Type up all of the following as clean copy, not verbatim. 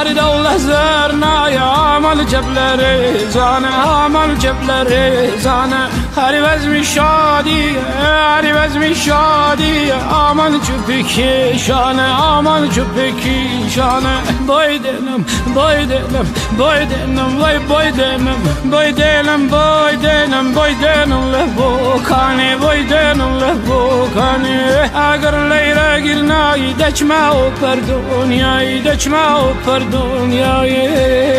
هر دوله زرنای عمل جبلری زانه عمل جبلری زانه هر وزم شادی هر وزم شادی عمل جبکی شانه عمل جبکی شانه بایدنم بایدنم بایدنم وای بایدنم بایدنم بایدنم بایدنم لبو کانی بایدنم لبو کانی اگر لیرا گرنای دچما و پر دنیای دچما و پر دنیای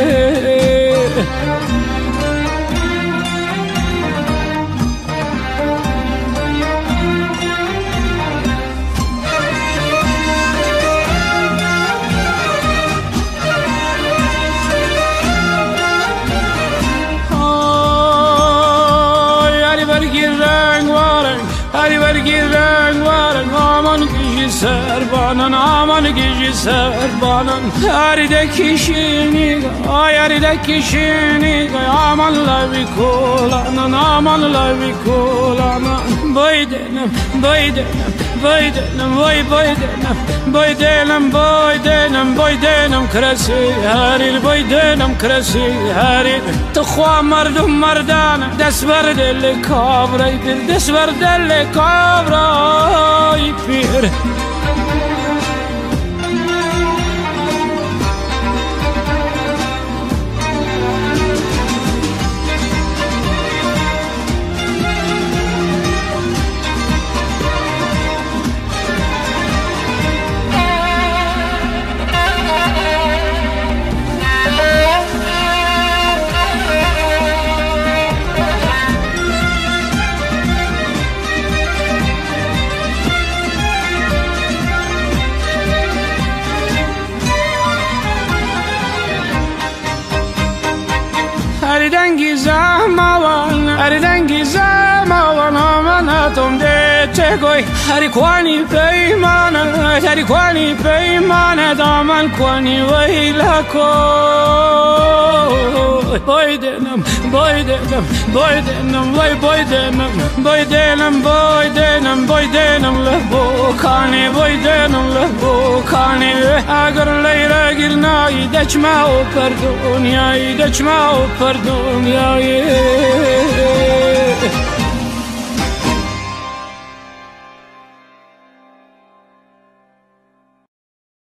هری برگی رنگ وارن آمان گیجی سربانن آمان گیجی سربانن هری دکیشینی آی هری دکیشینی آمان لوی کولانن آمان لوی کولانن بایدنم بایدنم بایدنم وای بایدنم بایدنم بایدنم بایدنم کرسی هری بایدنم کرسی هری تخوا مردم مردان دست بر دل کابرای پیر دست بر دل کابرای پیر اردنگی زمان اردنگی زمان آمانتم ده چگوی هری کوانی پیمانه هری کوانی پیمانه دامن کوانی ویلکو بایدنم بایدنم بایدنم وای بایدنم بایدنم بایدنم بایدنم لبو کانی بایدنم لبو کانی اگر لیرا گرنای دچما و پر دنیای دچما و پر دنیای